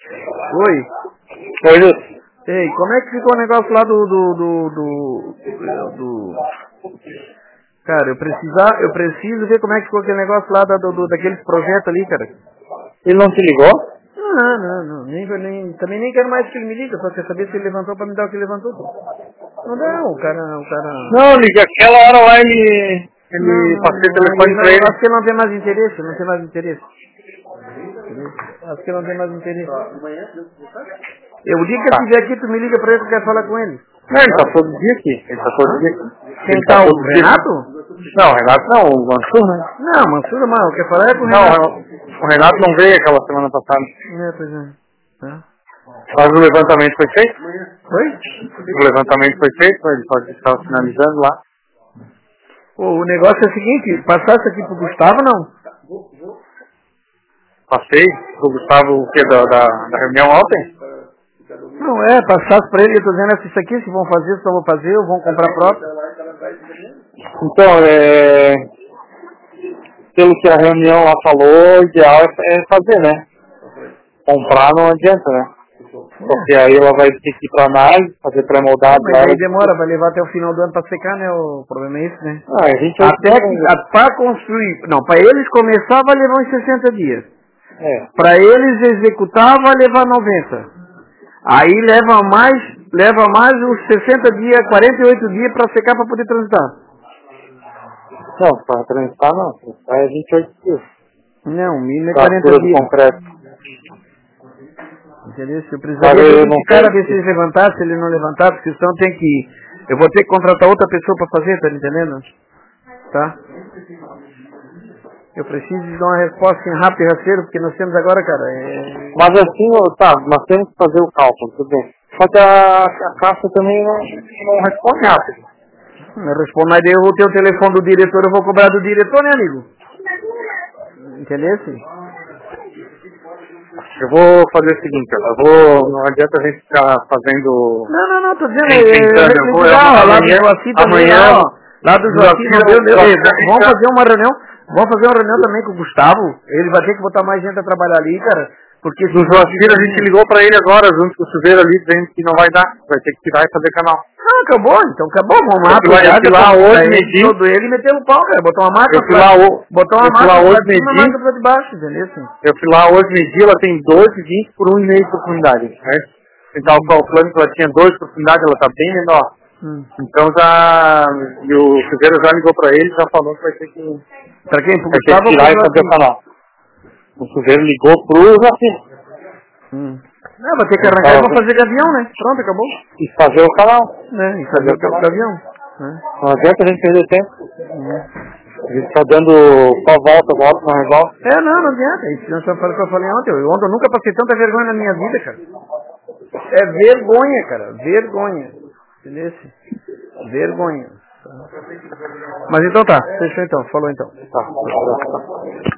Oi. Oi, Lúcio. Ei, como é que ficou o negócio lá Cara, eu preciso ver como é que ficou aquele negócio lá daqueles projetos ali, cara. Ele não te ligou? Não. Também nem quero mais que ele me liga, só quer saber se ele levantou pra me dar o que levantou. Não, o cara... Não, liga, aquela hora lá ele passei o telefone pra ele. Acho que ele não tem mais interesse, Acho que não tem mais interesse. O dia que ele estiver aqui, tu me liga pra ele que eu quero falar com ele. Não, ele tá todo dia aqui. Quem tá, o Renato? Não, o Renato não, o Mansur, né? Não, Mansur não, eu quero falar com o Renato. Renato. Não, o Renato não veio aquela semana passada. Pois é. Mas o levantamento foi feito? Oi? O levantamento foi feito, ele só estava finalizando lá. O negócio é o seguinte, passasse aqui pro Gustavo, não? Passei pro Gustavo o que, da reunião ontem? Não passasse pra ele, eu tô dizendo isso aqui, se vão fazer, se eu vou fazer, ou vão comprar próprio. Então, pelo que a reunião lá falou, o ideal é fazer, né? Comprar não adianta, né? Porque aí ela vai ter que ir pra análise, fazer pré-moldado. Mas aí demora, vai levar até o final do ano pra secar, né? O problema é isso, né? A gente pra construir, não, pra eles começar vai levar uns 60 dias. Pra eles executar vai levar 90. Aí leva mais uns 60 dias, 48 dias pra secar pra poder transitar. Não, para transitar não. Transitar é 28 dias. Não, o mínimo é 40 dias. Concreto. Entendeu? Se eu precisaria ver se ele levantar, se ele não levantar, porque senão tem que... Eu vou ter que contratar outra pessoa pra fazer, tá entendendo? Tá? Eu preciso de dar uma resposta assim, rápida e rasteira, porque nós temos agora, cara... Mas assim, nós temos que fazer o cálculo, tudo bem. Só que a Caixa também não responde rápido. Não responde, mas eu vou ter o telefone do diretor, eu vou cobrar do diretor, né, amigo? Entendeu? Eu vou fazer o seguinte, não adianta a gente ficar fazendo... Não, tô dizendo, amanhã, lá do Joaquim, vamos fazer uma reunião também com o Gustavo, ele vai ter que botar mais gente a trabalhar ali, cara, porque... Do Joaquim a gente ligou pra ele agora, junto com o chuveiro ali, dizendo que não vai dar, vai ter que tirar e fazer canal. Acabou, vamos lá, eu fui lá hoje medir. Todo ele meteu o pau, cara, botou uma máquina, eu fui lá hoje medir, de baixo, entendeu? Eu fui lá hoje medir, ela tem 12,20 por 1,5 de profundidade, né? Então, calculando que ela tinha 2 de profundidade, ela tá bem menor. Então e o chuveiro já ligou pra ele, já falou que vai ter que... Pra quem? Pro Gustavo, vai ter que tirar e fazer o canal. O chuveiro ligou pro Joaquim. Vai ter que arrancar e vão fazer gavião, né? Pronto, acabou. E fazer o canal. E fazer o gavião. Não adianta a gente perder tempo. A gente tá dando só volta, não resolve. Não adianta. Isso não foi o que eu falei ontem. Ontem eu nunca passei tanta vergonha na minha vida, cara. É vergonha, cara. Vergonha. Entendeu? Vergonha. Mas então tá. Fechou então. Falou então. Tá.